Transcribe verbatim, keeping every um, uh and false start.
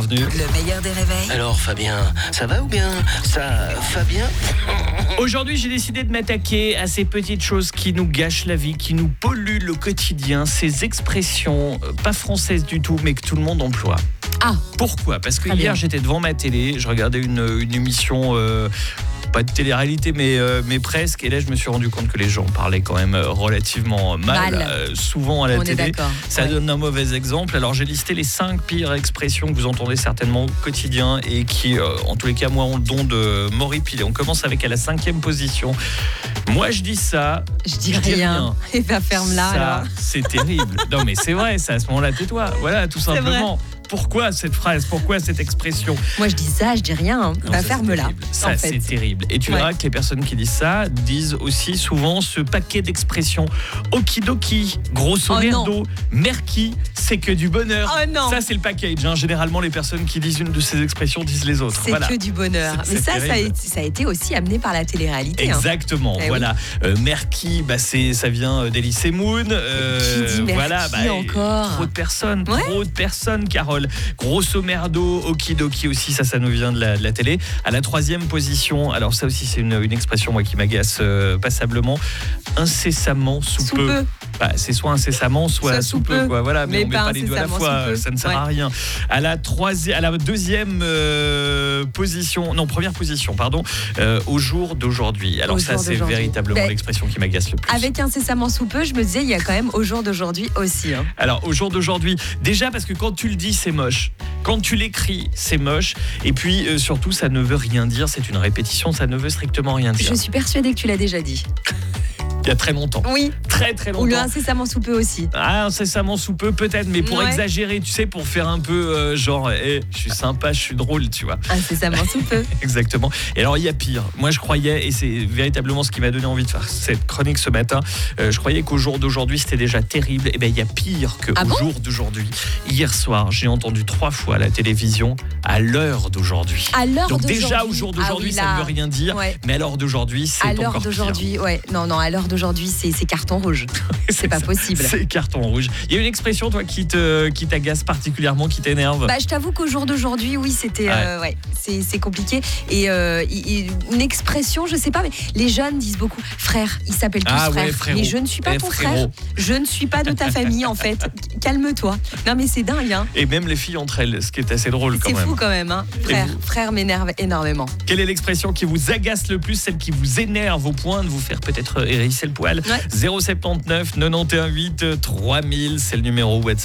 bienvenue. Le meilleur des réveils. Alors Fabien, ça va ou bien ça, Fabien? Aujourd'hui, j'ai décidé de m'attaquer à ces petites choses qui nous gâchent la vie, qui nous polluent le quotidien, ces expressions euh, pas françaises du tout, mais que tout le monde emploie. Ah, Pourquoi ? Parce que Très hier, bien. j'étais devant ma télé, je regardais une, une émission... Euh, pas de télé-réalité, mais, euh, mais presque. Et là, je me suis rendu compte que les gens parlaient quand même euh, relativement mal, Mal. euh, souvent à la on est télé. d'accord. Ça Ouais. donne un mauvais exemple. Alors, j'ai listé les cinq pires expressions que vous entendez certainement au quotidien et qui, euh, en tous les cas, moi, ont le don de m'horripiler. On commence avec à la cinquième position. Moi, je dis ça. Je dis je dis rien. rien. Et bah ferme là Ça, alors. c'est terrible. Non, mais c'est vrai, ça, à ce moment-là, tais-toi. Voilà, tout simplement. Pourquoi cette phrase ? Pourquoi cette expression ? Moi je dis ça, je dis rien. Hein. Non, Bah ça, ferme c'est là. terrible. Ça, en c'est fait. terrible. Et tu Ouais. verras que les personnes qui disent ça disent aussi souvent ce paquet d'expressions. Okidoki, grosso Oh merdo, merki, c'est que du bonheur. Oh non. Ça, c'est le package. Hein. Généralement, les personnes qui disent une de ces expressions disent les autres. C'est Voilà. que du bonheur. C'est- Mais c'est ça, ça a, terrible. été, ça a été aussi amené par la télé-réalité. hein. Exactement, Eh oui. voilà. Euh, Merki, bah c'est, ça vient euh, d'Elysée Moon. Euh, Qui dit Merki voilà, bah, encore Trop de personnes, Ouais. trop de personnes, Carole. Grosso merdo, okidoki aussi, ça, ça nous vient de la, de la télé. À la troisième position, alors ça aussi, c'est une, une expression moi qui m'agace euh, passablement. Incessamment sous, Sous peu. peu. Bah, c'est soit incessamment, soit, Soit sous sous peu, peu. quoi. Voilà, mais, Mais on met pas pas les deux à la incessamment fois, sous peu. ça ne sert à Ouais. rien. À la troisième, à la deuxième euh, position, non première position, pardon, euh, au jour d'aujourd'hui. Alors Au ça, jour c'est d'aujourd'hui. véritablement Ben, l'expression qui m'agace le plus. Avec incessamment sous peu, je me disais, il y a quand même au jour d'aujourd'hui aussi. hein. Alors au jour d'aujourd'hui, déjà parce que quand tu le dis, c'est moche. Quand tu l'écris, c'est moche. Et puis euh, surtout, ça ne veut rien dire. C'est une répétition, ça ne veut strictement rien dire. Je suis persuadée que tu l'as déjà dit. Il y a très longtemps, Oui. très très Ou le longtemps. incessamment sous peu aussi. Ah, incessamment sous peu, peut-être, mais pour Ouais. exagérer, tu sais, pour faire un peu euh, genre, eh, je suis sympa, je suis drôle, tu vois. Incessamment sous peu. Exactement. Et alors, il y a pire. Moi, je croyais, et c'est véritablement ce qui m'a donné envie de faire cette chronique ce matin, euh, je croyais qu'au jour d'aujourd'hui, c'était déjà terrible. Et bien, il y a pire qu'au Ah bon jour d'aujourd'hui. Hier soir, j'ai entendu trois fois à la télévision à l'heure d'aujourd'hui. À l'heure Donc d'aujourd'hui. déjà, au jour d'aujourd'hui, Ah oui, ça là. ne veut rien dire. Ouais. Mais à l'heure d'aujourd'hui, c'est À encore l'heure pire. d'aujourd'hui, ouais. Non, non, à l'heure d'aujourd'hui, c'est c'est carton rouge. C'est pas ça. possible. C'est carton rouge. Il y a une expression, toi, qui te, qui t'agace particulièrement, qui t'énerve. Bah, je t'avoue qu'au jour d'aujourd'hui, oui, c'était, euh, ouais, c'est, c'est compliqué. Et euh, il- il- une expression, je sais pas, mais les jeunes disent beaucoup frère. Ils s'appellent tous Ah ouais, frères. frérot. Mais je ne suis pas Eh, ton frérot. frère. Je ne suis pas de ta famille, en fait. Calme-toi. Non, mais c'est dingue, hein. Et même les filles entre elles, ce qui est assez drôle quand C'est même. fou quand même, hein. Frère, vous frère m'énerve énormément. Quelle est l'expression qui vous agace le plus, celle qui vous énerve au point de vous faire peut-être hérisser le poil? Ouais. zéro sept neuf, neuf un huit, trois mille, c'est le numéro WhatsApp.